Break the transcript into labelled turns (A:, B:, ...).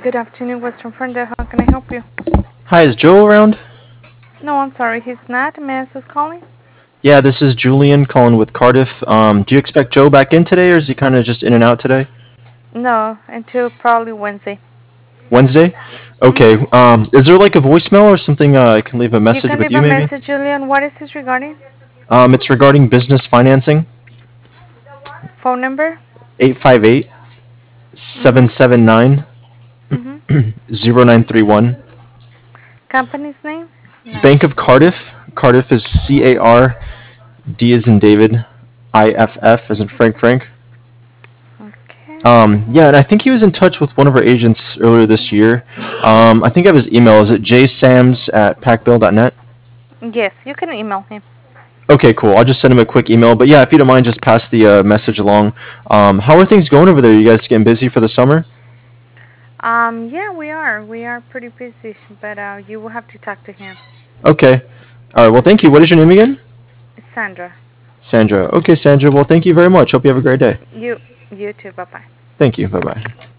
A: Good afternoon, Western Front. How can I help you?
B: Hi, is Joe around?
A: No, I'm sorry, he's not. May I ask who's calling?
B: Yeah, this is Julian calling with Cardiff. Do you expect Joe back in today, or is he kind of just in and out today?
A: No, until probably Wednesday.
B: Wednesday? Okay.
A: Mm-hmm.
B: Is there like a voicemail or something I can leave a
A: You
B: message
A: can
B: with
A: leave
B: you
A: a
B: maybe?
A: message, Julian. What is this regarding?
B: It's regarding business financing.
A: Phone number?
B: 858
A: Mm-hmm.
B: 779
A: Mm-hmm.
B: 0931.
A: Company's name? No.
B: Bank of Cardiff. Cardiff is CARD as in David, IFF as in Frank.
A: Okay.
B: Yeah, and I think he was in touch with one of our agents earlier this year. I think I have his email. Is it jsams@pacbill.net?
A: Yes, you can email him.
B: Okay, cool. I'll just send him a quick email. But yeah, if you don't mind, just pass the message along. How are things going over there? You guys getting busy for the summer?
A: Yeah, we are. We are pretty busy, but you will have to talk to him.
B: Okay. All right. Well, thank you. What is your name again?
A: Sandra.
B: Sandra. Okay, Sandra. Well, thank you very much. Hope you have a great day.
A: You too. Bye bye.
B: Thank you. Bye bye.